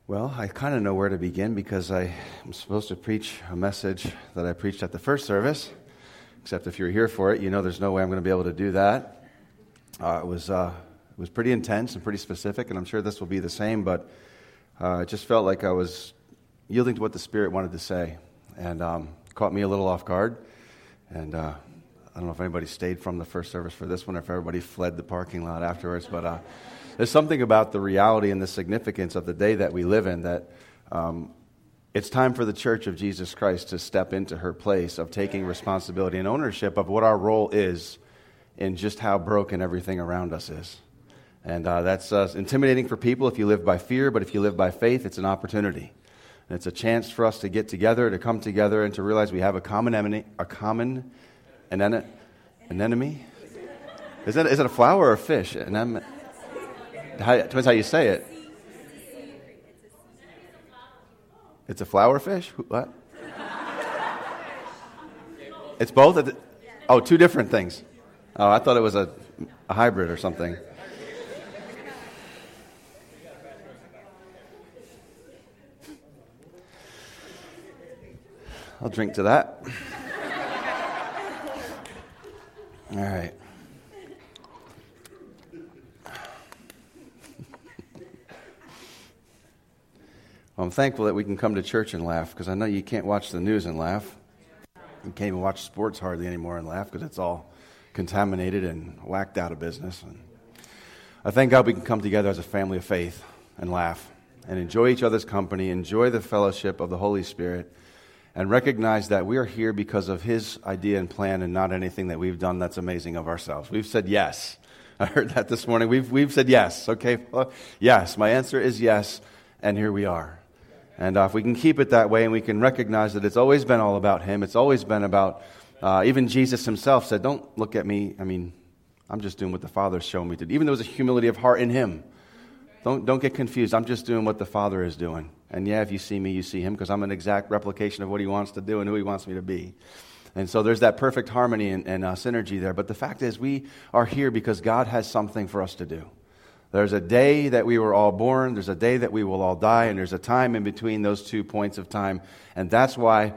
Well, I kind of know where to begin because I am supposed to preach a message that I preached at the first service, except if you're here for it, you know there's no way I'm going to be able to do that. It was pretty intense and pretty specific, and I'm sure this will be the same, but it just felt like I was yielding to what the Spirit wanted to say, and caught me a little off guard, and I don't know if anybody stayed from the first service for this one or if everybody fled the parking lot afterwards, but there's something about the reality and the significance of the day that we live in that it's time for the Church of Jesus Christ to step into her place of taking responsibility and ownership of what our role is in just how broken everything around us is. And that's intimidating for people if you live by fear, but if you live by faith, it's an opportunity. And it's a chance for us to get together, to come together, and to realize we have a common enemy. An enemy? Is it a flower or a fish? Depends how you say it. It's a flower fish? What? It's both? Oh, two different things. Oh, I thought it was a hybrid or something. I'll drink to that. All right. Well, I'm thankful that we can come to church and laugh, because I know you can't watch the news and laugh. You can't even watch sports hardly anymore and laugh, because it's all contaminated and whacked out of business. And I thank God we can come together as a family of faith and laugh and enjoy each other's company, enjoy the fellowship of the Holy Spirit, and recognize that we are here because of His idea and plan and not anything that we've done that's amazing of ourselves. We've said yes. I heard that this morning. We've said yes. Okay, yes. My answer is yes, and here we are. And if we can keep it that way and we can recognize that it's always been all about Him, it's always been about, even Jesus Himself said, don't look at me, I'm just doing what the Father's shown me to do. Even though there's a humility of heart in Him. Don't get confused. I'm just doing what the Father is doing. And yeah, if you see me, you see Him, because I'm an exact replication of what He wants to do and who He wants me to be. And so there's that perfect harmony and synergy there. But the fact is, we are here because God has something for us to do. There's a day that we were all born, there's a day that we will all die, and there's a time in between those 2 points of time. And that's why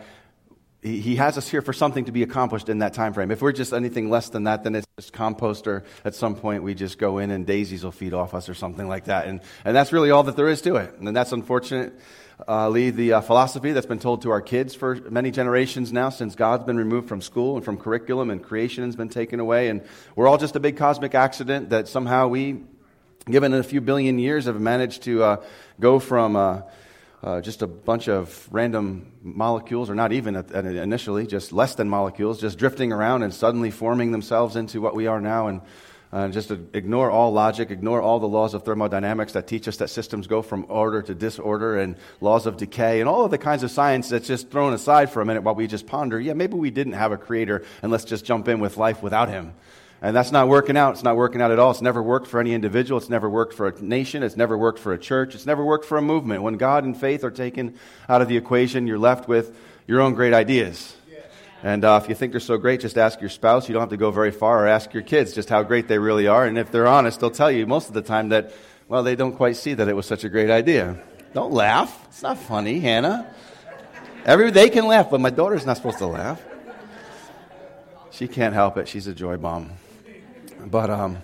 He has us here for something to be accomplished in that time frame. If we're just anything less than that, then it's just compost, or at some point we just go in and daisies will feed off us or something like that. And that's really all that there is to it. And that's unfortunately the philosophy that's been told to our kids for many generations now, since God's been removed from school and from curriculum and creation has been taken away. And we're all just a big cosmic accident that somehow we, given a few billion years, have managed to go from just a bunch of random molecules, or not even initially, just less than molecules, just drifting around and suddenly forming themselves into what we are now, and just to ignore all logic, ignore all the laws of thermodynamics that teach us that systems go from order to disorder, and laws of decay, and all of the kinds of science that's just thrown aside for a minute while we just ponder, maybe we didn't have a creator, and let's just jump in with life without Him. And that's not working out. It's not working out at all. It's never worked for any individual. It's never worked for a nation. It's never worked for a church. It's never worked for a movement. When God and faith are taken out of the equation, you're left with your own great ideas. And if you think they're so great, just ask your spouse. You don't have to go very far, or ask your kids just how great they really are. And if they're honest, they'll tell you most of the time that, well, they don't quite see that it was such a great idea. Don't laugh. It's not funny, Hannah. They can laugh, but my daughter's not supposed to laugh. She can't help it. She's a joy bomb. But our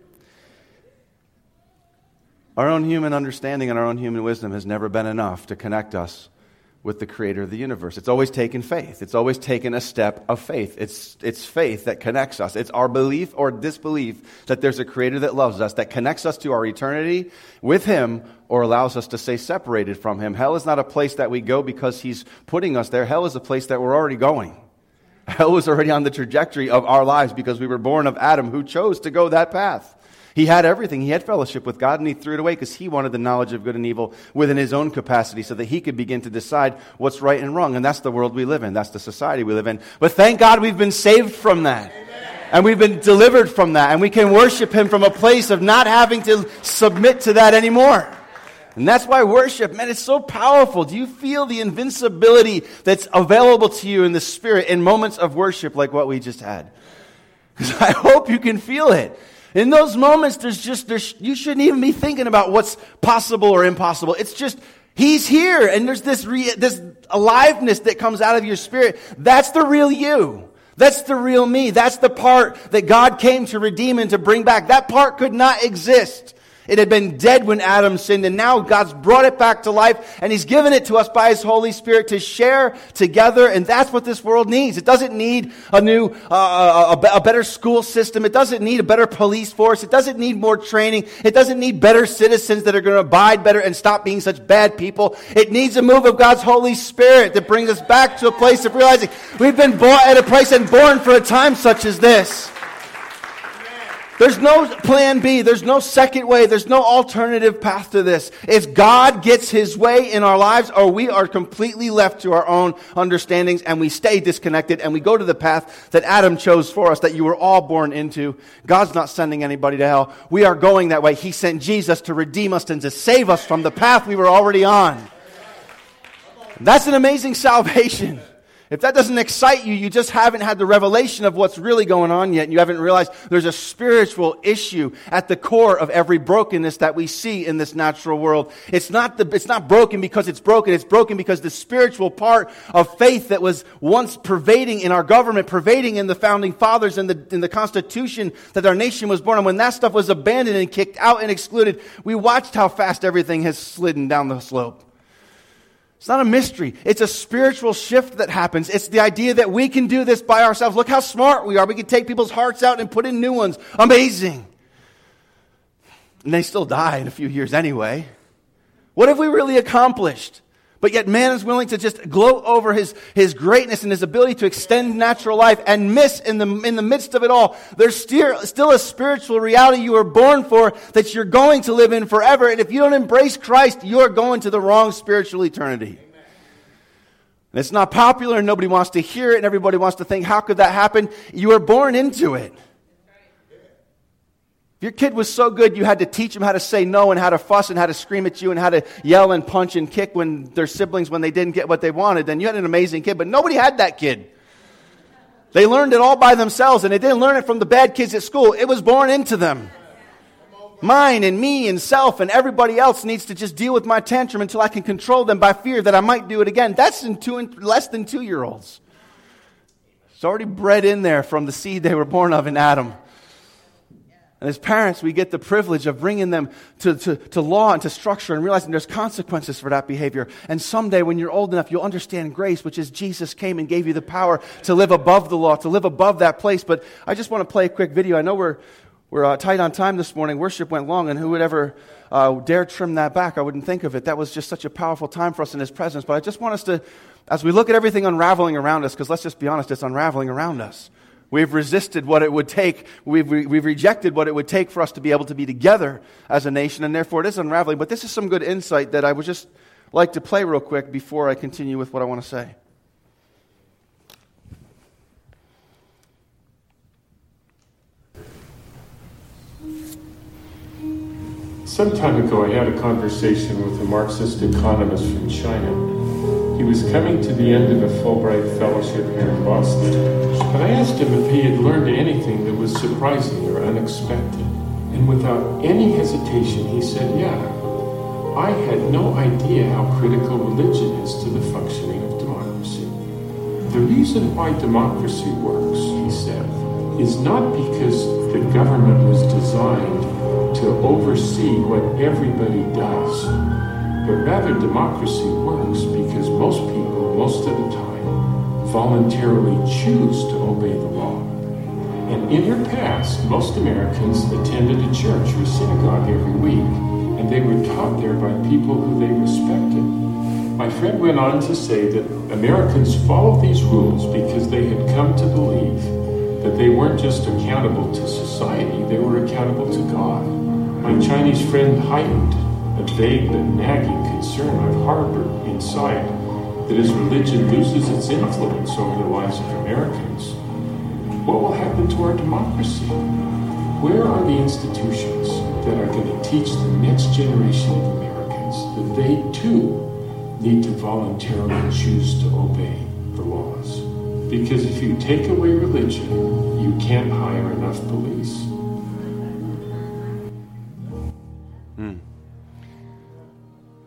own human understanding and our own human wisdom has never been enough to connect us with the Creator of the universe. It's always taken faith. It's always taken a step of faith. It's faith that connects us. It's our belief or disbelief that there's a Creator that loves us, that connects us to our eternity with Him, or allows us to stay separated from Him. Hell is not a place that we go because He's putting us there. Hell is a place that we're already going. Hell was already on the trajectory of our lives because we were born of Adam, who chose to go that path. He had everything. He had fellowship with God, and he threw it away because he wanted the knowledge of good and evil within his own capacity so that he could begin to decide what's right and wrong. And that's the world we live in. That's the society we live in. But thank God we've been saved from that. And we've been delivered from that. And we can worship Him from a place of not having to submit to that anymore. And that's why worship, man, it's so powerful. Do you feel the invincibility that's available to you in the Spirit in moments of worship like what we just had? Because I hope you can feel it. In those moments, you shouldn't even be thinking about what's possible or impossible. It's just, He's here, and there's this aliveness that comes out of your spirit. That's the real you. That's the real me. That's the part that God came to redeem and to bring back. That part could not exist. It had been dead when Adam sinned, and now God's brought it back to life, and He's given it to us by His Holy Spirit to share together, and that's what this world needs. It doesn't need a new, a better school system. It doesn't need a better police force. It doesn't need more training. It doesn't need better citizens that are going to abide better and stop being such bad people. It needs a move of God's Holy Spirit that brings us back to a place of realizing we've been bought at a price and born for a time such as this. There's no plan B. There's no second way. There's no alternative path to this. If God gets His way in our lives, or we are completely left to our own understandings and we stay disconnected and we go to the path that Adam chose for us, that you were all born into. God's not sending anybody to hell. We are going that way. He sent Jesus to redeem us and to save us from the path we were already on. That's an amazing salvation. If that doesn't excite you, you just haven't had the revelation of what's really going on yet. And you haven't realized there's a spiritual issue at the core of every brokenness that we see in this natural world. It's not broken because it's broken. It's broken because the spiritual part of faith that was once pervading in our government, pervading in the founding fathers and in the Constitution that our nation was born on, when that stuff was abandoned and kicked out and excluded, we watched how fast everything has slidden down the slope. It's not a mystery. It's a spiritual shift that happens. It's the idea that we can do this by ourselves. Look how smart we are. We can take people's hearts out and put in new ones. Amazing. And they still die in a few years anyway. What have we really accomplished? But yet man is willing to just gloat over his greatness and his ability to extend natural life and miss in the midst of it all. There's still a spiritual reality you were born for that you're going to live in forever. And if you don't embrace Christ, you're going to the wrong spiritual eternity. And it's not popular and nobody wants to hear it and everybody wants to think, how could that happen? You were born into it. If your kid was so good, you had to teach them how to say no and how to fuss and how to scream at you and how to yell and punch and kick when their siblings when they didn't get what they wanted, then you had an amazing kid. But nobody had that kid. They learned it all by themselves, and they didn't learn it from the bad kids at school. It was born into them. Mine and me and self and everybody else needs to just deal with my tantrum until I can control them by fear that I might do it again. That's in less than 2-year-olds. It's already bred in there from the seed they were born of in Adam. And as parents, we get the privilege of bringing them to law and to structure and realizing there's consequences for that behavior. And someday when you're old enough, you'll understand grace, which is Jesus came and gave you the power to live above the law, to live above that place. But I just want to play a quick video. I know we're tight on time this morning. Worship went long, and who would ever dare trim that back? I wouldn't think of it. That was just such a powerful time for us in His presence. But I just want us to, as we look at everything unraveling around us, because let's just be honest, it's unraveling around us. We've resisted what it would take. We've rejected what it would take for us to be able to be together as a nation, and therefore it is unraveling. But this is some good insight that I would just like to play real quick before I continue with what I want to say. Some time ago, I had a conversation with a Marxist economist from China. He was coming to the end of a Fulbright fellowship here in Boston, and I asked him if he had learned anything that was surprising or unexpected. And without any hesitation, he said, yeah, I had no idea how critical religion is to the functioning of democracy. The reason why democracy works, he said, is not because the government was designed to oversee what everybody does, but rather democracy works because most people, most of the time, voluntarily choose to obey the law. And in your past, most Americans attended a church or synagogue every week, and they were taught there by people who they respected. My friend went on to say that Americans followed these rules because they had come to believe that they weren't just accountable to society, they were accountable to God. My Chinese friend heightened a vague but nagging concern I've harbored inside that as religion loses its influence over the lives of Americans, what will happen to our democracy? Where are the institutions that are going to teach the next generation of Americans that they too need to voluntarily choose to obey the laws? Because if you take away religion, you can't hire enough police.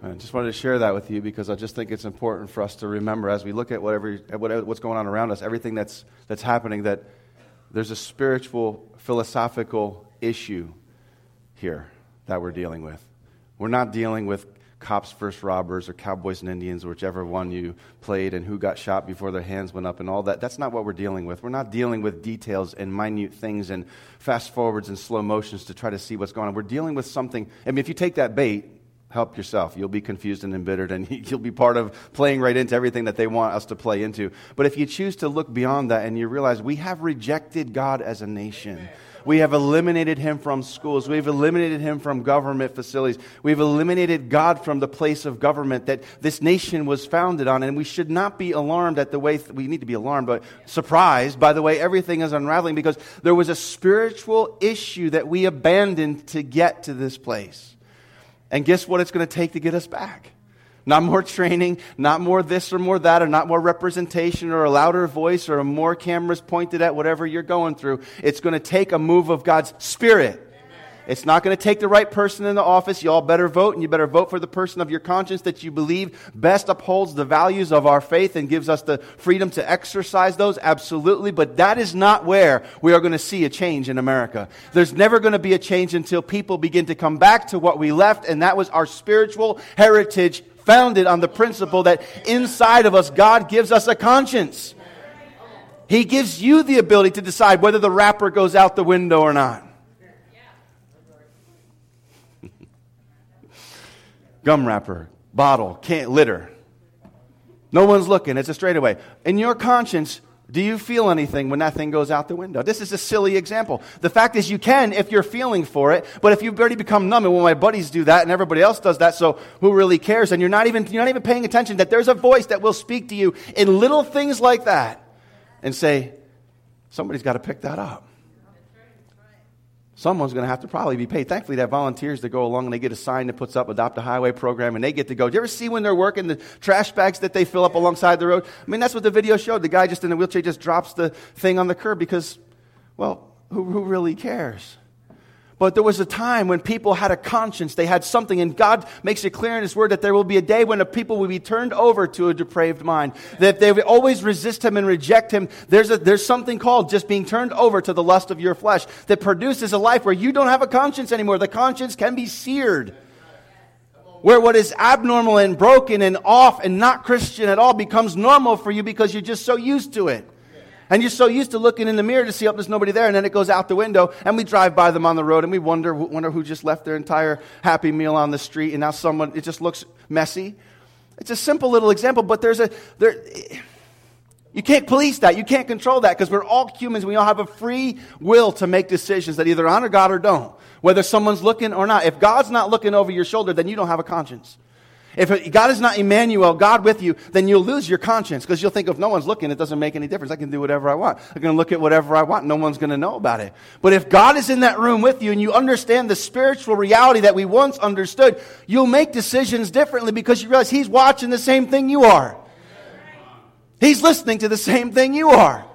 I just wanted to share that with you because I just think it's important for us to remember as we look at what's going on around us, everything that's happening, that there's a spiritual, philosophical issue here that we're dealing with. We're not dealing with cops versus robbers or cowboys and Indians, whichever one you played, and who got shot before their hands went up and all that. That's not what we're dealing with. We're not dealing with details and minute things and fast forwards and slow motions to try to see what's going on. We're dealing with something. I mean, if you take that bait, help yourself. You'll be confused and embittered, and you'll be part of playing right into everything that they want us to play into. But if you choose to look beyond that and you realize we have rejected God as a nation. We have eliminated Him from schools. We've eliminated Him from government facilities. We've eliminated God from the place of government that this nation was founded on. And we should not be alarmed at the way, we need to be alarmed, but surprised by the way everything is unraveling, because there was a spiritual issue that we abandoned to get to this place. And guess what it's going to take to get us back? Not more training, not more this or more that, or not more representation or a louder voice or more cameras pointed at whatever you're going through. It's going to take a move of God's Spirit. It's not going to take the right person in the office. You all better vote, and you better vote for the person of your conscience that you believe best upholds the values of our faith and gives us the freedom to exercise those. Absolutely. But that is not where we are going to see a change in America. There's never going to be a change until people begin to come back to what we left, and that was our spiritual heritage, founded on the principle that inside of us, God gives us a conscience. He gives you the ability to decide whether the wrapper goes out the window or not. Gum wrapper, bottle, litter. No one's looking. It's a straightaway. In your conscience, do you feel anything when that thing goes out the window? This is a silly example. The fact is you can if you're feeling for it, but if you've already become numb, and well, my buddies do that and everybody else does that, so who really cares? And you're not even paying attention that there's a voice that will speak to you in little things like that and say, somebody's got to pick that up. Someone's going to have to probably be paid. Thankfully, they have volunteers that go along and they get a sign that puts up Adopt a Highway program and they get to go. Do you ever see when they're working the trash bags that they fill up alongside the road? I mean, that's what the video showed. The guy just in a wheelchair just drops the thing on the curb because, well, who really cares? But there was a time when people had a conscience. They had something, and God makes it clear in His Word that there will be a day when the people will be turned over to a depraved mind. That they will always resist Him and reject Him. There's something called just being turned over to the lust of your flesh that produces a life where you don't have a conscience anymore. The conscience can be seared. Where what is abnormal and broken and off and not Christian at all becomes normal for you because you're just so used to it. And you're so used to looking in the mirror to see, oh, there's nobody there, and then it goes out the window, and we drive by them on the road, and we wonder who just left their entire Happy Meal on the street, and now it just looks messy. It's a simple little example, but you can't police that, you can't control that, because we're all humans, we all have a free will to make decisions that either honor God or don't, whether someone's looking or not. If God's not looking over your shoulder, then you don't have a conscience. If God is not Emmanuel, God with you, then you'll lose your conscience because you'll think if no one's looking, it doesn't make any difference. I can do whatever I want. I'm going to look at whatever I want. No one's going to know about it. But if God is in that room with you and you understand the spiritual reality that we once understood, you'll make decisions differently because you realize He's watching the same thing you are. He's listening to the same thing you are.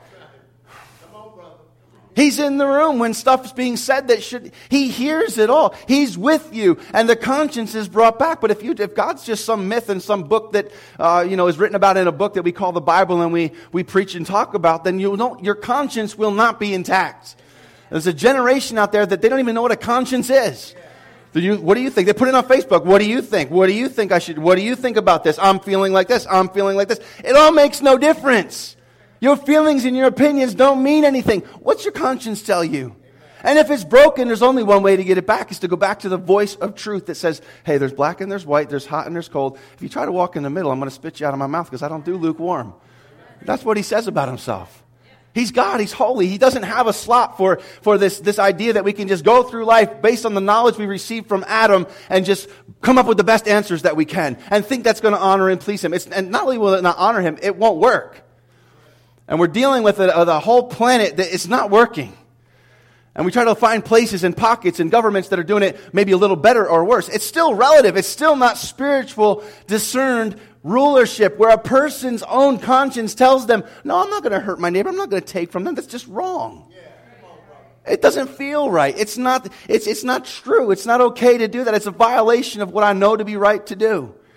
He's in the room when stuff's being said He hears it all. He's with you, and the conscience is brought back. But if God's just some myth in some book that is written about in a book that we call the Bible and we preach and talk about, then your conscience will not be intact. There's a generation out there that they don't even know what a conscience is. What do you think? They put it on Facebook. What do you think? What do you think I should? What do you think about this? I'm feeling like this. I'm feeling like this. It all makes no difference. Your feelings and your opinions don't mean anything. What's your conscience tell you? And if it's broken, there's only one way to get it back, is to go back to the voice of truth that says, hey, there's black and there's white, there's hot and there's cold. If you try to walk in the middle, I'm going to spit you out of my mouth because I don't do lukewarm. That's what He says about Himself. He's God. He's holy. He doesn't have a slot for this idea that we can just go through life based on the knowledge we received from Adam and just come up with the best answers that we can and think that's going to honor and please Him. And not only will it not honor Him, it won't work. And we're dealing with the whole planet that it's not working. And we try to find places and pockets and governments that are doing it maybe a little better or worse. It's still relative. It's still not spiritual, discerned rulership where a person's own conscience tells them, no, I'm not going to hurt my neighbor. I'm not going to take from them. That's just wrong. It doesn't feel right. It's not true. It's not okay to do that. It's a violation of what I know to be right to do.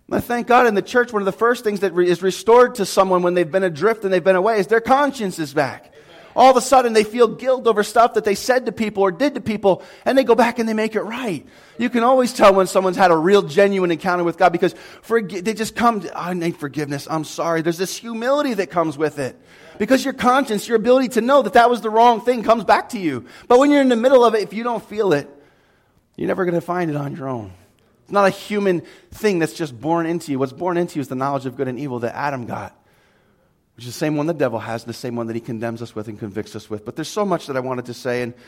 I thank God in the church, one of the first things that is restored to someone when they've been adrift and they've been away is their conscience is back. All of a sudden, they feel guilt over stuff that they said to people or did to people, and they go back and they make it right. You can always tell when someone's had a real, genuine encounter with God because they just come, I need forgiveness, I'm sorry. There's this humility that comes with it. Because your conscience, your ability to know that that was the wrong thing comes back to you. But when you're in the middle of it, if you don't feel it, you're never going to find it on your own. It's not a human thing that's just born into you. What's born into you is the knowledge of good and evil that Adam got, which is the same one the devil has, and the same one that he condemns us with and convicts us with. But there's so much that I wanted to say, and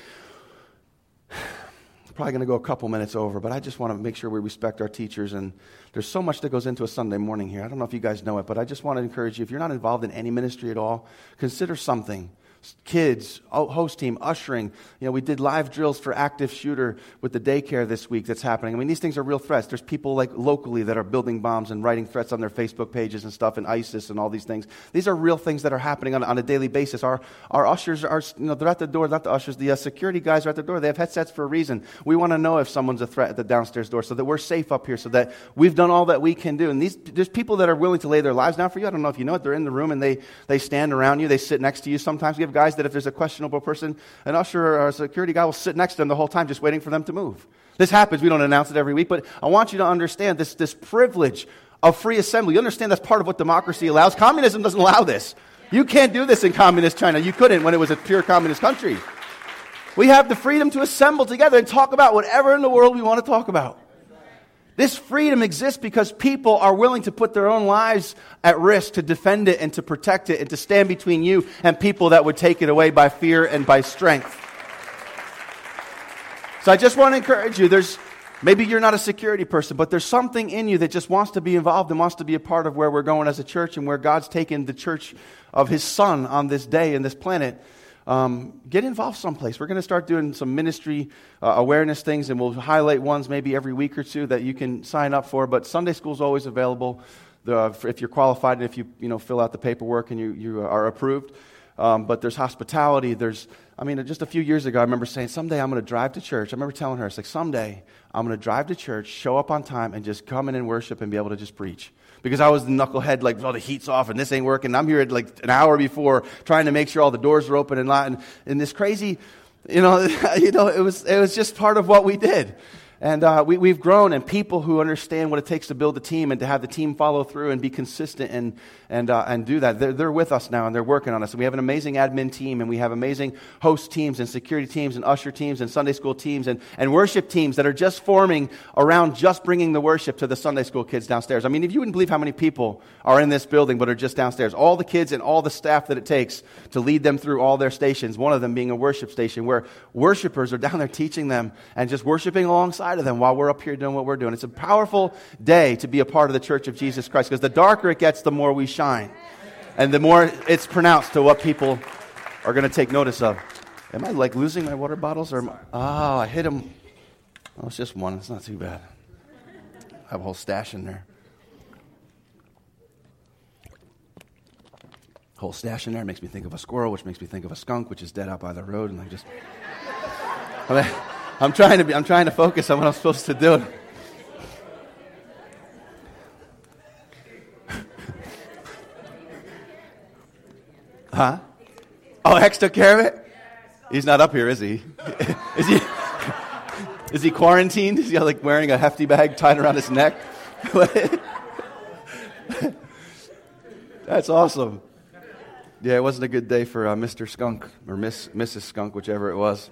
I'm probably going to go a couple minutes over, but I just want to make sure we respect our teachers, and there's so much that goes into a Sunday morning here. I don't know if you guys know it, but I just want to encourage you, if you're not involved in any ministry at all, consider something. Kids, host team, ushering. We did live drills for active shooter with the daycare this week that's happening. I mean, these things are real threats. There's people like locally that are building bombs and writing threats on their Facebook pages and stuff, and ISIS and all these things. These are real things that are happening on a daily basis. Our ushers are, they're at the door, not the ushers, the security guys are at the door. They have headsets for a reason. We want to know if someone's a threat at the downstairs door so that we're safe up here, so that we've done all that we can do. And there's people that are willing to lay their lives down for you. I don't know if you know it. They're in the room and they stand around you. They sit next to you. Sometimes we have guys that if there's a questionable person, an usher or a security guy will sit next to them the whole time just waiting for them to move. This happens. We don't announce it every week, but I want you to understand this privilege of free assembly. You understand that's part of what democracy allows. Communism doesn't allow this. You can't do this in communist China. You couldn't when it was a pure communist country. We have the freedom to assemble together and talk about whatever in the world we want to talk about. This freedom exists because people are willing to put their own lives at risk to defend it and to protect it and to stand between you and people that would take it away by fear and by strength. So I just want to encourage you, maybe you're not a security person, but there's something in you that just wants to be involved and wants to be a part of where we're going as a church and where God's taken the church of His Son on this day and this planet. Get involved someplace. We're going to start doing some ministry awareness things, and we'll highlight ones maybe every week or two that you can sign up for. But Sunday school is always available if you're qualified and if you fill out the paperwork and you are approved. But there's hospitality. Just a few years ago, I remember saying, someday I'm going to drive to church. I remember telling her, it's like, someday I'm going to drive to church, show up on time, and just come in and worship and be able to just preach. Because I was the knucklehead, like, the heat's off and this ain't working. And I'm here at like an hour before trying to make sure all the doors are open and locked. And this crazy, it was just part of what we did. And we've grown, and people who understand what it takes to build a team and to have the team follow through and be consistent and do that. They're with us now, and they're working on us. And we have an amazing admin team, and we have amazing host teams and security teams and usher teams and Sunday school teams and worship teams that are just forming around just bringing the worship to the Sunday school kids downstairs. I mean, if you wouldn't believe how many people are in this building but are just downstairs. All the kids and all the staff that it takes to lead them through all their stations, one of them being a worship station where worshipers are down there teaching them and just worshiping alongside of them while we're up here doing what we're doing. It's a powerful day to be a part of the Church of Jesus Christ, because the darker it gets, the more we shine. And the more it's pronounced to what people are going to take notice of. Am I like losing my water bottles? I hit them. Oh, it's just one. It's not too bad. I have a whole stash in there. Whole stash in there makes me think of a squirrel, which makes me think of a skunk, which is dead out by the road, and I'm trying to focus on what I'm supposed to do. Huh? Oh, Hex took care of it? He's not up here, is he? Is he quarantined? Is he like wearing a hefty bag tied around his neck? That's awesome. Yeah, it wasn't a good day for Mr. Skunk or Mrs. Skunk, whichever it was.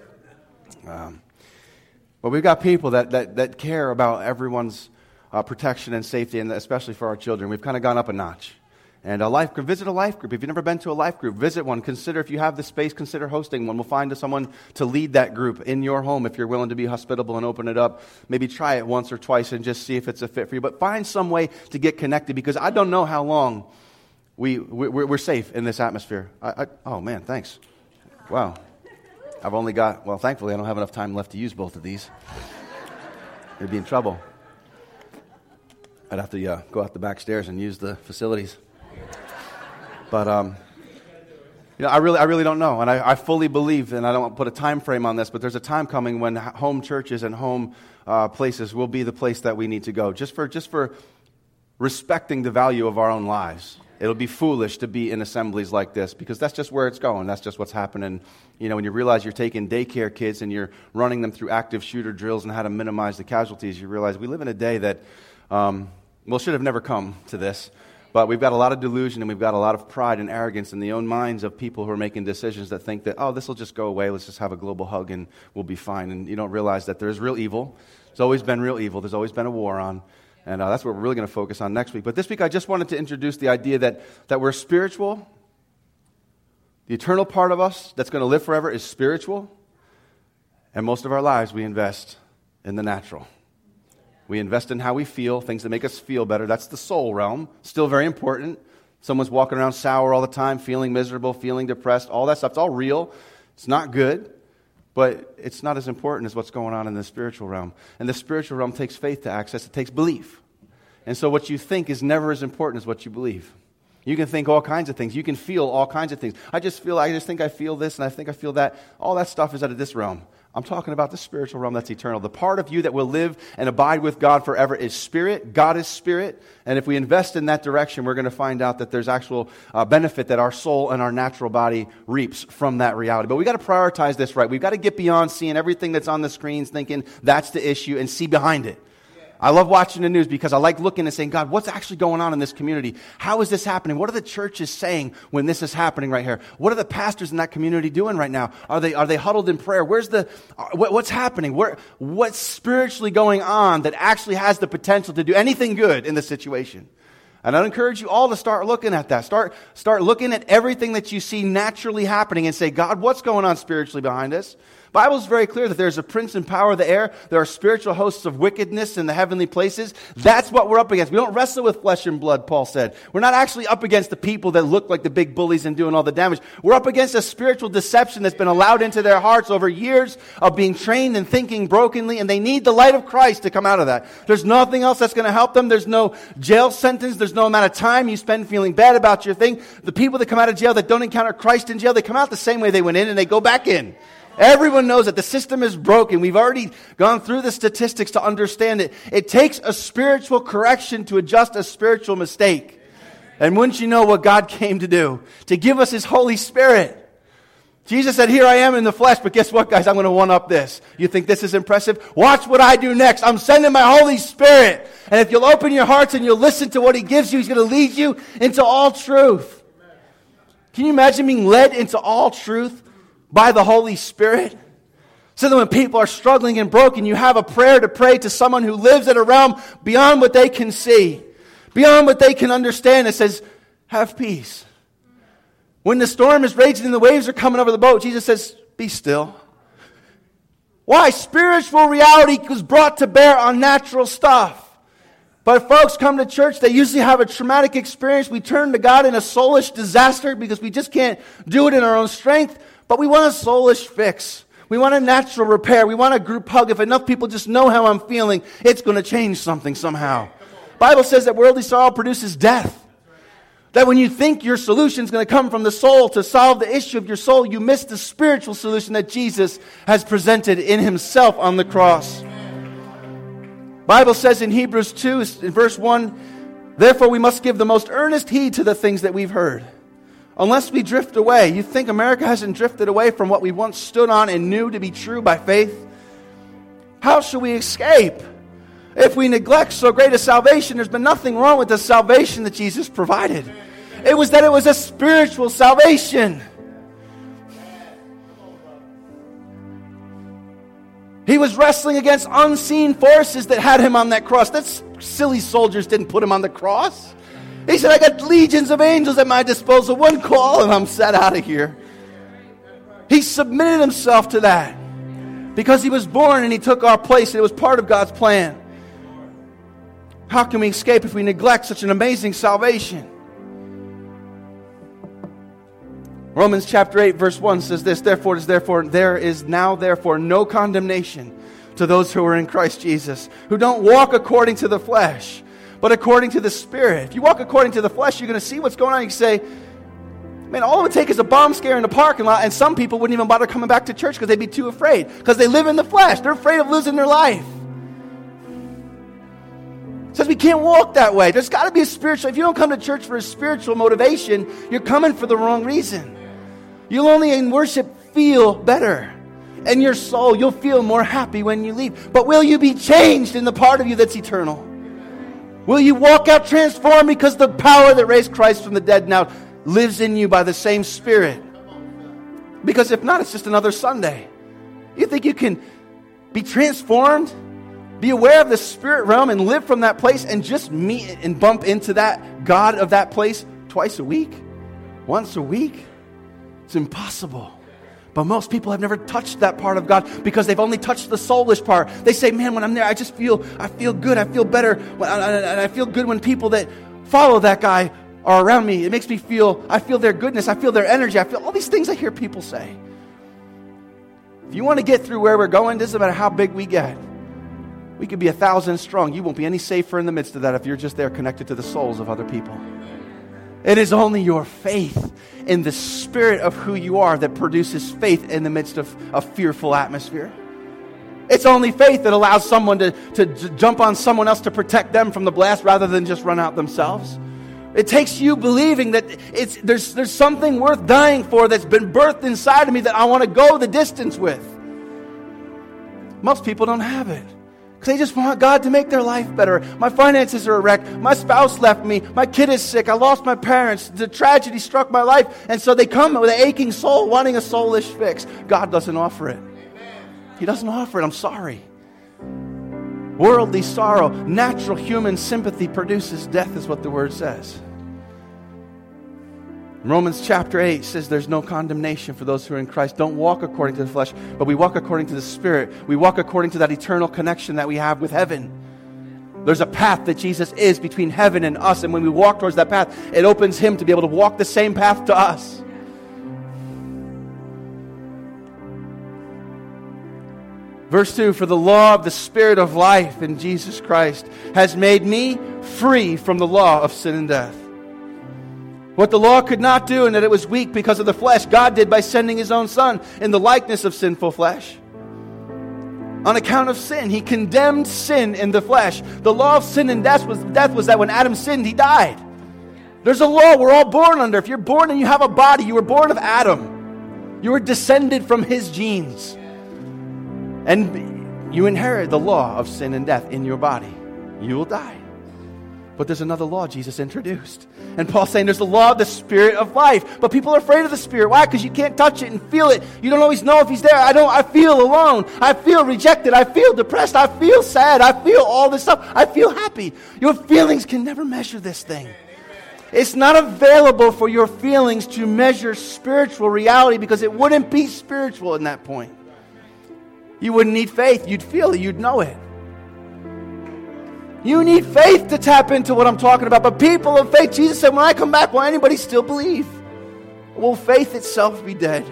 But we've got people that care about everyone's protection and safety, and especially for our children. We've kind of gone up a notch. And visit a life group. If you've never been to a life group, visit one. Consider, if you have the space, consider hosting one. We'll find someone to lead that group in your home if you're willing to be hospitable and open it up. Maybe try it once or twice and just see if it's a fit for you. But find some way to get connected, because I don't know how long we're safe in this atmosphere. Oh, man, thanks. Wow. I've only got, thankfully I don't have enough time left to use both of these. I'd be in trouble. I'd have to go out the back stairs and use the facilities. But, I really don't know. And I fully believe, and I don't put a time frame on this, but there's a time coming when home churches and home places will be the place that we need to go. Just for respecting the value of our own lives. It'll be foolish to be in assemblies like this because that's just where it's going. That's just what's happening. When you realize you're taking daycare kids and you're running them through active shooter drills and how to minimize the casualties, you realize we live in a day that, should have never come to this. But we've got a lot of delusion and we've got a lot of pride and arrogance in the own minds of people who are making decisions that think that, this will just go away. Let's just have a global hug and we'll be fine. And you don't realize that there's real evil. There's always been real evil. There's always been a war on. And that's what we're really going to focus on next week. But this week I just wanted to introduce the idea that we're spiritual. The eternal part of us that's going to live forever is spiritual. And most of our lives we invest in the natural. We invest in how we feel, things that make us feel better. That's the soul realm. Still very important. Someone's walking around sour all the time, feeling miserable, feeling depressed. All that stuff, it's all real. It's not good. But it's not as important as what's going on in the spiritual realm. And the spiritual realm takes faith to access. It takes belief. And so what you think is never as important as what you believe. You can think all kinds of things. You can feel all kinds of things. I just think I feel this and I think I feel that. All that stuff is out of this realm. I'm talking about the spiritual realm that's eternal. The part of you that will live and abide with God forever is spirit. God is spirit. And if we invest in that direction, we're going to find out that there's actual benefit that our soul and our natural body reaps from that reality. But we've got to prioritize this right. We've got to get beyond seeing everything that's on the screens, thinking that's the issue, and see behind it. I love watching the news because I like looking and saying, God, what's actually going on in this community? How is this happening? What are the churches saying when this is happening right here? What are the pastors in that community doing right now? Are they huddled in prayer? What's happening? What's spiritually going on that actually has the potential to do anything good in the situation? And I'd encourage you all to start looking at that. Start looking at everything that you see naturally happening and say, God, what's going on spiritually behind this? The Bible is very clear that there's a prince and power of the air. There are spiritual hosts of wickedness in the heavenly places. That's what we're up against. We don't wrestle with flesh and blood, Paul said. We're not actually up against the people that look like the big bullies and doing all the damage. We're up against a spiritual deception that's been allowed into their hearts over years of being trained and thinking brokenly, and they need the light of Christ to come out of that. There's nothing else that's going to help them. There's no jail sentence. There's no amount of time you spend feeling bad about your thing. The people that come out of jail that don't encounter Christ in jail, they come out the same way they went in and they go back in. Everyone knows that the system is broken. We've already gone through the statistics to understand it. It takes a spiritual correction to adjust a spiritual mistake. And wouldn't you know what God came to do? To give us His Holy Spirit. Jesus said, here I am in the flesh, but guess what, guys? I'm going to one-up this. You think this is impressive? Watch what I do next. I'm sending my Holy Spirit. And if you'll open your hearts and you'll listen to what He gives you, He's going to lead you into all truth. Can you imagine being led into all truth by the Holy Spirit? So that when people are struggling and broken, you have a prayer to pray to someone who lives in a realm beyond what they can see, beyond what they can understand. It says, have peace. When the storm is raging and the waves are coming over the boat, Jesus says, be still. Why? Spiritual reality was brought to bear on natural stuff. But if folks come to church, they usually have a traumatic experience. We turn to God in a soulish disaster because we just can't do it in our own strength. But we want a soulish fix. We want a natural repair. We want a group hug. If enough people just know how I'm feeling, it's going to change something somehow. The Bible says that worldly sorrow produces death. That when you think your solution is going to come from the soul to solve the issue of your soul, you miss the spiritual solution that Jesus has presented in Himself on the cross. The Bible says in Hebrews 2, in verse 1, therefore we must give the most earnest heed to the things that we've heard. Unless we drift away. You think America hasn't drifted away from what we once stood on and knew to be true by faith? How shall we escape? If we neglect so great a salvation, there's been nothing wrong with the salvation that Jesus provided. It was that it was a spiritual salvation. He was wrestling against unseen forces that had Him on that cross. That's silly soldiers didn't put Him on the cross. He said, I got legions of angels at my disposal. One call and I'm set out of here. He submitted Himself to that because He was born and He took our place and it was part of God's plan. How can we escape if we neglect such an amazing salvation? Romans chapter 8 verse 1 says this, there is now no condemnation to those who are in Christ Jesus, who don't walk according to the flesh, but according to the Spirit. If you walk according to the flesh, you're going to see what's going on. You can say, man, all it would take is a bomb scare in the parking lot, and some people wouldn't even bother coming back to church because they'd be too afraid. Because they live in the flesh. They're afraid of losing their life. It says we can't walk that way. There's got to be a spiritual. If you don't come to church for a spiritual motivation, you're coming for the wrong reason. You'll only in worship feel better. And your soul, you'll feel more happy when you leave. But will you be changed in the part of you that's eternal? Will you walk out transformed because the power that raised Christ from the dead now lives in you by the same Spirit? Because if not, it's just another Sunday. You think you can be transformed, be aware of the spirit realm, and live from that place and just meet and bump into that God of that place twice a week? Once a week? It's impossible. But most people have never touched that part of God because they've only touched the soulish part. They say, man, when I'm there, I feel good. I feel better. And I feel good when people that follow that guy are around me. It makes me I feel their goodness. I feel their energy. I feel all these things I hear people say. If you want to get through where we're going, it doesn't matter how big we get. We could be 1,000 strong. You won't be any safer in the midst of that if you're just there connected to the souls of other people. It is only your faith in the spirit of who you are that produces faith in the midst of a fearful atmosphere. It's only faith that allows someone to jump on someone else to protect them from the blast rather than just run out themselves. It takes you believing that there's something worth dying for that's been birthed inside of me that I want to go the distance with. Most people don't have it. Because they just want God to make their life better. My finances are a wreck. My spouse left me. My kid is sick. I lost my parents. The tragedy struck my life. And so they come with an aching soul, wanting a soulish fix. God doesn't offer it. He doesn't offer it. I'm sorry. Worldly sorrow, natural human sympathy produces death, is what the word says. Romans chapter 8 says there's no condemnation for those who are in Christ. Don't walk according to the flesh, but we walk according to the Spirit. We walk according to that eternal connection that we have with heaven. There's a path that Jesus is between heaven and us, and when we walk towards that path, it opens Him to be able to walk the same path to us. Verse 2, for the law of the Spirit of life in Jesus Christ has made me free from the law of sin and death. What the law could not do, and that it was weak because of the flesh, God did by sending His own Son in the likeness of sinful flesh. On account of sin, He condemned sin in the flesh. The law of sin and death was that when Adam sinned, he died. There's a law we're all born under. If you're born and you have a body, you were born of Adam. You were descended from his genes. And you inherit the law of sin and death in your body. You will die. But there's another law Jesus introduced. And Paul's saying there's the law of the Spirit of life. But people are afraid of the Spirit. Why? Because you can't touch it and feel it. You don't always know if He's there. I feel alone. I feel rejected. I feel depressed. I feel sad. I feel all this stuff. I feel happy. Your feelings can never measure this thing. It's not available for your feelings to measure spiritual reality because it wouldn't be spiritual in that point. You wouldn't need faith. You'd feel it. You'd know it. You need faith to tap into what I'm talking about. But people of faith, Jesus said, when I come back, will anybody still believe? Will faith itself be dead?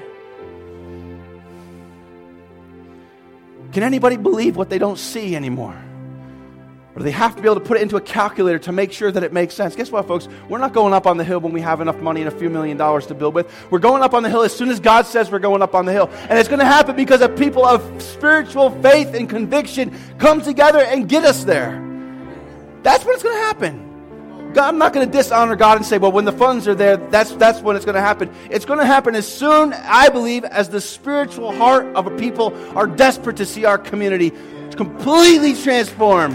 Can anybody believe what they don't see anymore? Or do they have to be able to put it into a calculator to make sure that it makes sense? Guess what, folks? We're not going up on the hill when we have enough money and a few $1 million to build with. We're going up on the hill as soon as God says we're going up on the hill. And it's going to happen because of people of spiritual faith and conviction come together and get us there. That's when it's going to happen. God, I'm not going to dishonor God and say, well, when the funds are there, that's when it's going to happen. It's going to happen as soon, I believe, as the spiritual heart of a people are desperate to see our community completely transformed.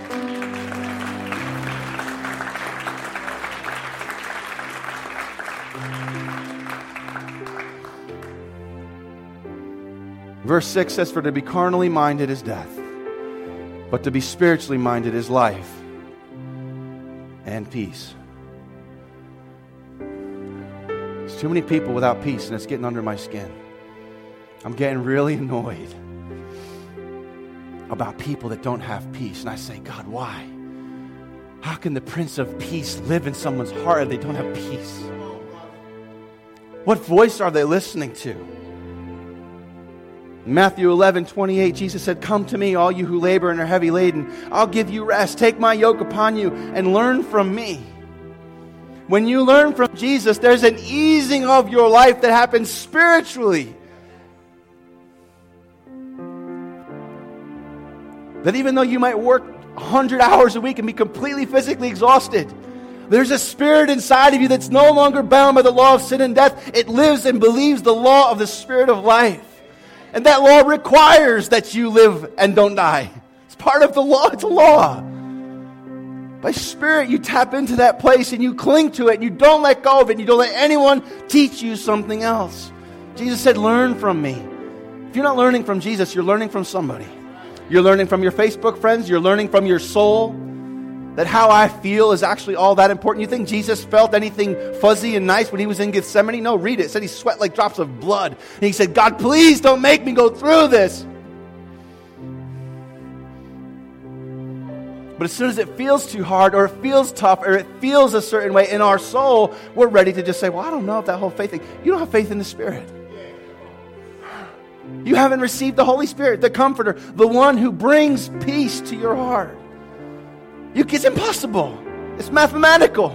Verse 6 says, for to be carnally minded is death, but to be spiritually minded is life and peace. There's too many people without peace, and it's getting under my skin. I'm getting really annoyed about people that don't have peace. And I say, God, why? How can the Prince of Peace live in someone's heart if they don't have peace? What voice are they listening to? In Matthew 11:28, Jesus said, come to me, all you who labor and are heavy laden. I'll give you rest. Take my yoke upon you and learn from me. When you learn from Jesus, there's an easing of your life that happens spiritually. That even though you might work 100 hours a week and be completely physically exhausted. There's a spirit inside of you that's no longer bound by the law of sin and death. It lives and believes the law of the Spirit of life. And that law requires that you live and don't die. It's part of the law. It's a law. By Spirit, you tap into that place and you cling to it. And you don't let go of it. And you don't let anyone teach you something else. Jesus said, learn from me. If you're not learning from Jesus, you're learning from somebody. You're learning from your Facebook friends. You're learning from your soul. That how I feel is actually all that important. You think Jesus felt anything fuzzy and nice when he was in Gethsemane? No, read it. It said he sweat like drops of blood. And he said, God, please don't make me go through this. But as soon as it feels too hard or it feels tough or it feels a certain way in our soul, we're ready to just say, well, I don't know if that whole faith thing. You don't have faith in the Spirit. You haven't received the Holy Spirit, the Comforter, the one who brings peace to your heart. It's impossible. It's mathematical.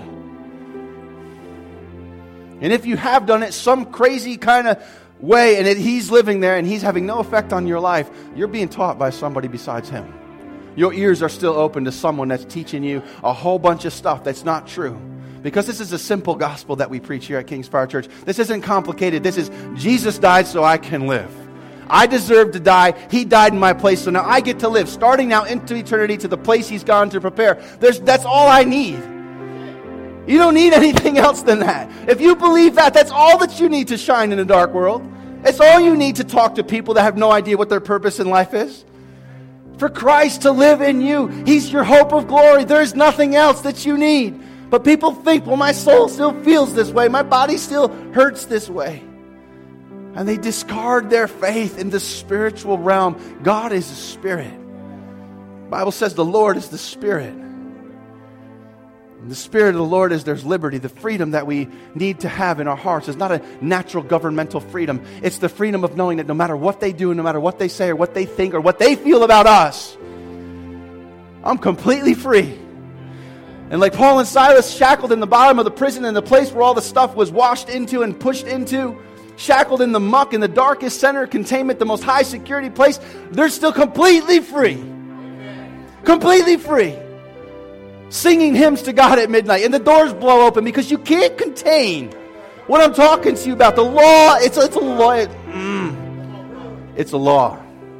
And if you have done it some crazy kind of way and he's living there and he's having no effect on your life, you're being taught by somebody besides him. Your ears are still open to someone that's teaching you a whole bunch of stuff that's not true. Because this is a simple gospel that we preach here at King's Fire Church. This isn't complicated. This is Jesus died so I can live. I deserve to die. He died in my place. So now I get to live, starting now into eternity to the place he's gone to prepare. That's all I need. You don't need anything else than that. If you believe that, that's all that you need to shine in a dark world. It's all you need to talk to people that have no idea what their purpose in life is. For Christ to live in you. He's your hope of glory. There's nothing else that you need. But people think, well, my soul still feels this way. My body still hurts this way. And they discard their faith in the spiritual realm. God is a spirit. The Bible says the Lord is the Spirit. And the Spirit of the Lord is there's liberty, the freedom that we need to have in our hearts. It's not a natural governmental freedom. It's the freedom of knowing that no matter what they do, no matter what they say or what they think or what they feel about us, I'm completely free. And like Paul and Silas, shackled in the bottom of the prison in the place where all the stuff was washed into and pushed into, shackled in the muck in the darkest center of containment, the most high security place, they're still completely free. Completely free. Singing hymns to God at midnight. And the doors blow open because you can't contain what I'm talking to you about. The law, it's a law. It's a law.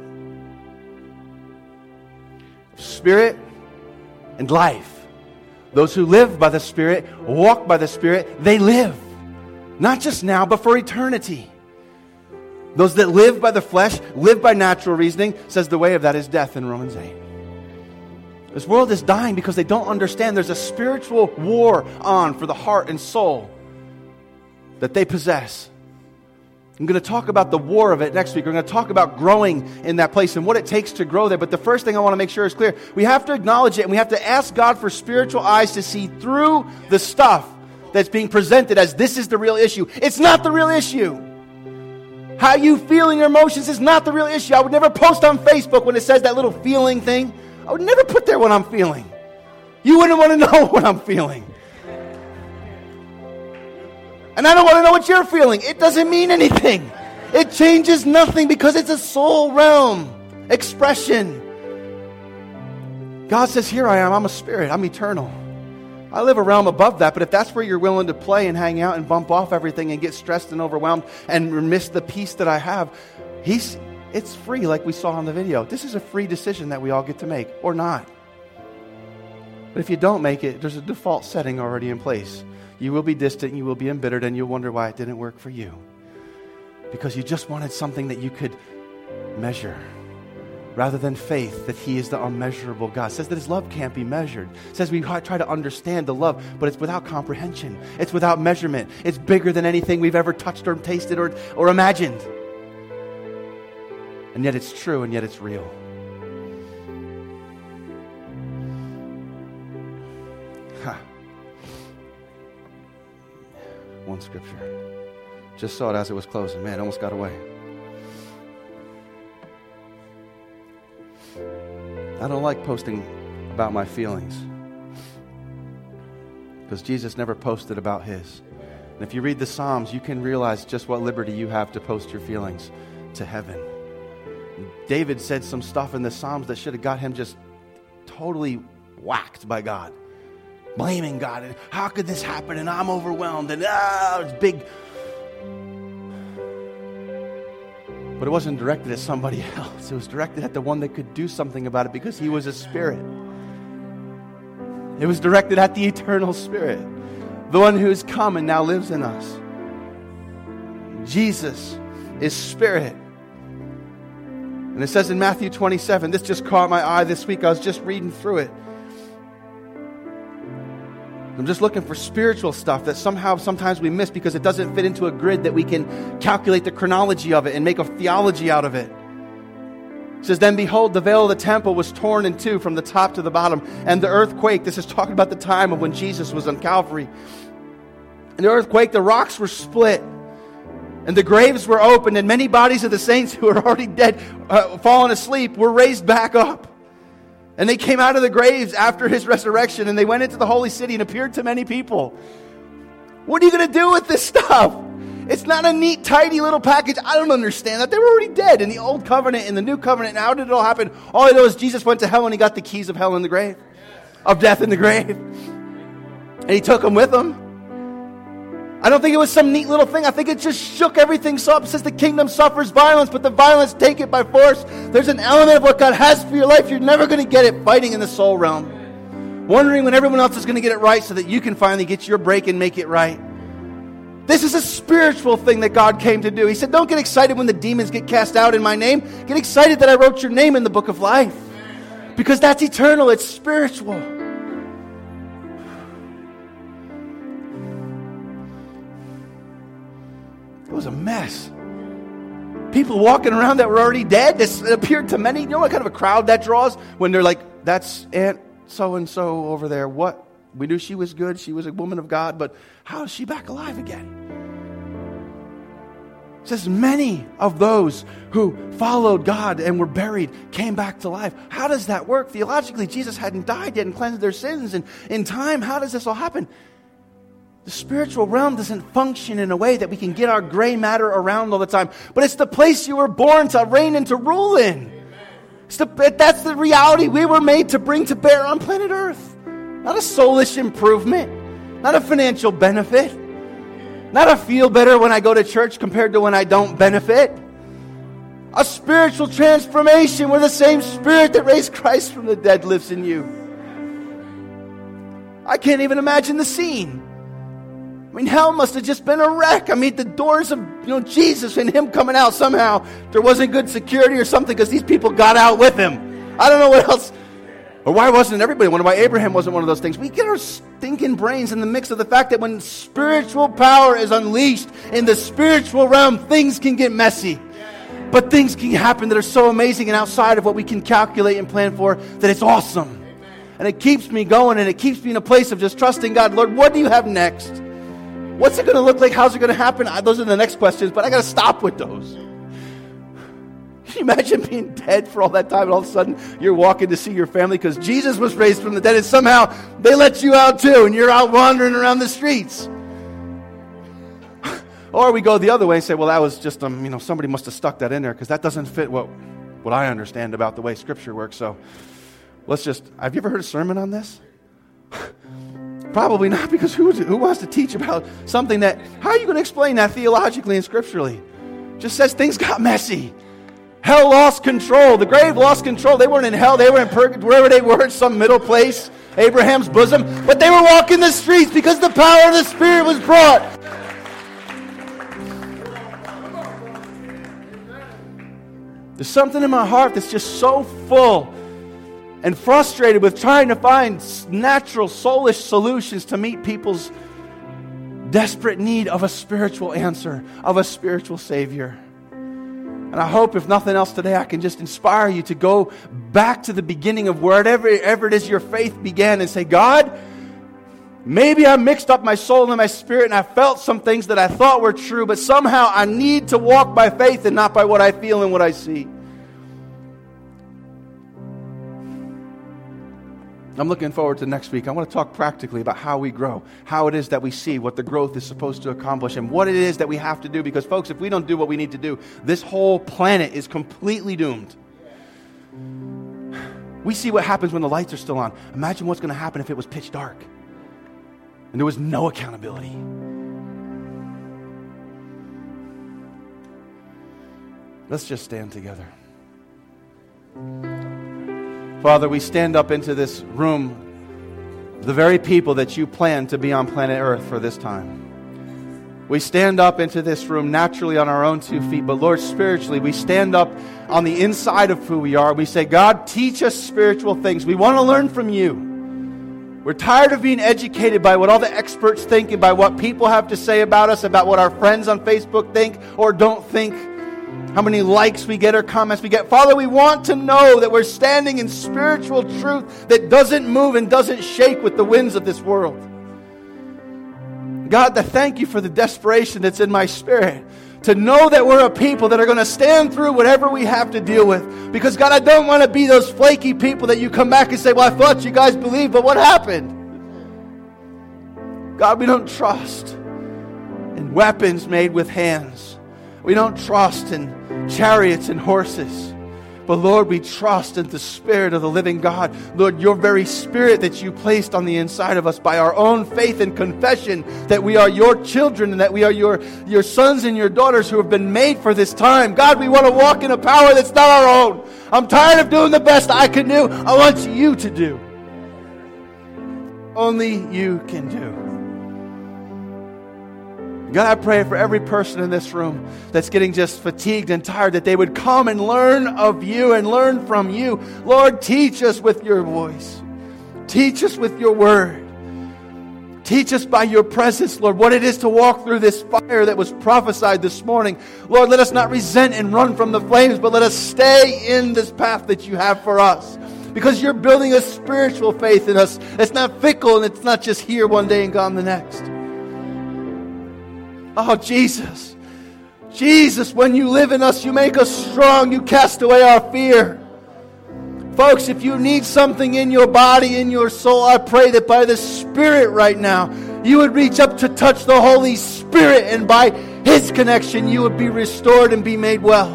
Spirit and life. Those who live by the Spirit, walk by the Spirit, they live. Not just now, but for eternity. Those that live by the flesh, live by natural reasoning, says the way of that is death in Romans 8. This world is dying because they don't understand there's a spiritual war on for the heart and soul that they possess. I'm going to talk about the war of it next week. We're going to talk about growing in that place and what it takes to grow there. But the first thing I want to make sure is clear. We have to acknowledge it and we have to ask God for spiritual eyes to see through the stuff that's being presented as this is the real issue. It's not the real issue. How you feel in your emotions is not the real issue. I would never post on Facebook when it says that little feeling thing. I would never put there what I'm feeling. You wouldn't want to know what I'm feeling. And I don't want to know what you're feeling. It doesn't mean anything. It changes nothing because it's a soul realm expression. God says, here I am. I'm a spirit. I'm eternal. I live a realm above that, but if that's where you're willing to play and hang out and bump off everything and get stressed and overwhelmed and miss the peace that I have, it's free like we saw on the video. This is a free decision that we all get to make, or not. But if you don't make it, there's a default setting already in place. You will be distant, you will be embittered, and you'll wonder why it didn't work for you. Because you just wanted something that you could measure. Rather than faith that He is the unmeasurable God. It says that His love can't be measured. It says we try to understand the love, but it's without comprehension. It's without measurement. It's bigger than anything we've ever touched or tasted or imagined. And yet it's true, and yet it's real. One scripture. Just saw it as it was closing. Man, it almost got away. I don't like posting about my feelings because Jesus never posted about His. And if you read the Psalms, you can realize just what liberty you have to post your feelings to heaven. David said some stuff in the Psalms that should have got him just totally whacked by God, blaming God. And how could this happen? And I'm overwhelmed. And it's big. But it wasn't directed at somebody else. It was directed at the one that could do something about it because he was a spirit. It was directed at the eternal Spirit, the one who has come and now lives in us. Jesus is Spirit. And it says in Matthew 27, this just caught my eye this week. I was just reading through it. I'm just looking for spiritual stuff that sometimes we miss because it doesn't fit into a grid that we can calculate the chronology of it and make a theology out of it. It says, then behold, the veil of the temple was torn in two from the top to the bottom, and the earth quaked. This is talking about the time of when Jesus was on Calvary. And the earth quaked, the rocks were split, and the graves were opened, and many bodies of the saints who were already dead, fallen asleep, were raised back up. And they came out of the graves after his resurrection, and they went into the holy city and appeared to many people. What are you going to do with this stuff? It's not a neat, tidy little package. I don't understand that. They were already dead in the old covenant, in the new covenant. And how did it all happen? All I know is Jesus went to hell and he got the keys of hell in the grave, of death in the grave. And he took them with him. I don't think it was some neat little thing. I think it just shook everything up. It says the kingdom suffers violence, but the violence take it by force. There's an element of what God has for your life. You're never going to get it fighting in the soul realm. Wondering when everyone else is going to get it right so that you can finally get your break and make it right. This is a spiritual thing that God came to do. He said, don't get excited when the demons get cast out in my name. Get excited that I wrote your name in the book of life. Because that's eternal. It's spiritual. It was a mess. People walking around that were already dead. This appeared to many. You know what kind of a crowd that draws? When they're like, that's Aunt so-and-so over there. What? We knew she was good. She was a woman of God. But how is she back alive again? It says many of those who followed God and were buried came back to life. How does that work? Theologically, Jesus hadn't died yet and cleansed their sins. And in time, how does this all happen? The spiritual realm doesn't function in a way that we can get our gray matter around all the time. But it's the place you were born to reign and to rule in. That's the reality we were made to bring to bear on planet Earth. Not a soulish improvement. Not a financial benefit. Not a feel better when I go to church compared to when I don't benefit. A spiritual transformation where the same Spirit that raised Christ from the dead lives in you. I can't even imagine the scene. I mean, hell must have just been a wreck. I mean, the doors of Jesus and him coming out somehow. There wasn't good security or something because these people got out with him. I don't know what else. Or why wasn't everybody? I wonder why Abraham wasn't one of those things. We get our stinking brains in the mix of the fact that when spiritual power is unleashed in the spiritual realm, things can get messy. But things can happen that are so amazing and outside of what we can calculate and plan for that it's awesome. And it keeps me going and it keeps me in a place of just trusting God. Lord, what do you have next? What's it going to look like? How's it going to happen? Those are the next questions, but I got to stop with those. Can you imagine being dead for all that time and all of a sudden you're walking to see your family because Jesus was raised from the dead and somehow they let you out too and you're out wandering around the streets? Or we go the other way and say, well, that was just, somebody must have stuck that in there because that doesn't fit what I understand about the way Scripture works. So have you ever heard a sermon on this? Probably not, because who wants to teach about something that, how are you going to explain that theologically and scripturally? Just says things got messy. Hell lost control. The grave lost control. They weren't in hell. They were in purgatory, wherever they were, some middle place, Abraham's bosom. But they were walking the streets because the power of the Spirit was brought. There's something in my heart that's just so full and frustrated with trying to find natural, soulish solutions to meet people's desperate need of a spiritual answer, of a spiritual Savior. And I hope, if nothing else today, I can just inspire you to go back to the beginning of wherever it is your faith began and say, God, maybe I mixed up my soul and my spirit and I felt some things that I thought were true, but somehow I need to walk by faith and not by what I feel and what I see. I'm looking forward to next week. I want to talk practically about how we grow, how it is that we see what the growth is supposed to accomplish, and what it is that we have to do. Because, folks, if we don't do what we need to do, this whole planet is completely doomed. We see what happens when the lights are still on. Imagine what's going to happen if it was pitch dark and there was no accountability. Let's just stand together. Father, we stand up into this room, the very people that you planned to be on planet Earth for this time. We stand up into this room naturally on our own 2 feet, but Lord, spiritually, we stand up on the inside of who we are. We say, God, teach us spiritual things. We want to learn from you. We're tired of being educated by what all the experts think and by what people have to say about us, about what our friends on Facebook think or don't think, how many likes we get or comments we get. Father, we want to know that we're standing in spiritual truth that doesn't move and doesn't shake with the winds of this world. God, thank you for the desperation that's in my spirit to know that we're a people that are going to stand through whatever we have to deal with. Because, God, I don't want to be those flaky people that you come back and say, well, I thought you guys believed, but what happened? God, we don't trust in weapons made with hands. We don't trust in chariots and horses. But Lord, we trust in the Spirit of the living God. Lord, your very Spirit that you placed on the inside of us by our own faith and confession that we are your children and that we are your sons and your daughters who have been made for this time. God, we want to walk in a power that's not our own. I'm tired of doing the best I can do. I want you to do. Only you can do. God, I pray for every person in this room that's getting just fatigued and tired, that they would come and learn of you and learn from you. Lord, teach us with your voice. Teach us with your word. Teach us by your presence, Lord, what it is to walk through this fire that was prophesied this morning. Lord, let us not resent and run from the flames, but let us stay in this path that you have for us. Because you're building a spiritual faith in us. It's not fickle and it's not just here one day and gone the next. Oh, Jesus. Jesus, when you live in us, you make us strong. You cast away our fear. Folks, if you need something in your body, in your soul, I pray that by the Spirit right now, you would reach up to touch the Holy Spirit, and by His connection, you would be restored and be made well.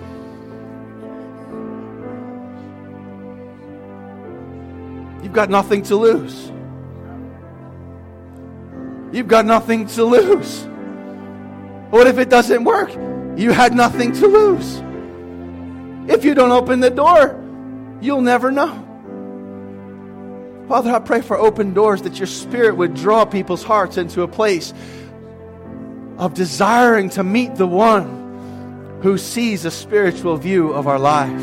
You've got nothing to lose. You've got nothing to lose. What if it doesn't work? You had nothing to lose. If you don't open the door, you'll never know. Father, I pray for open doors, that your Spirit would draw people's hearts into a place of desiring to meet the one who sees a spiritual view of our lives.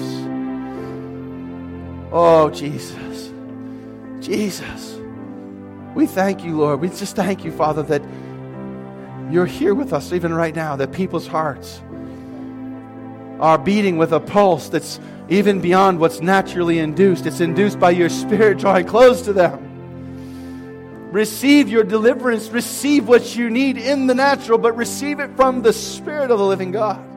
Oh, Jesus. Jesus. We thank you, Lord. We just thank you, Father, that you're here with us even right now, that people's hearts are beating with a pulse that's even beyond what's naturally induced. It's induced by your Spirit drawing close to them. Receive your deliverance. Receive what you need in the natural, but receive it from the Spirit of the living God.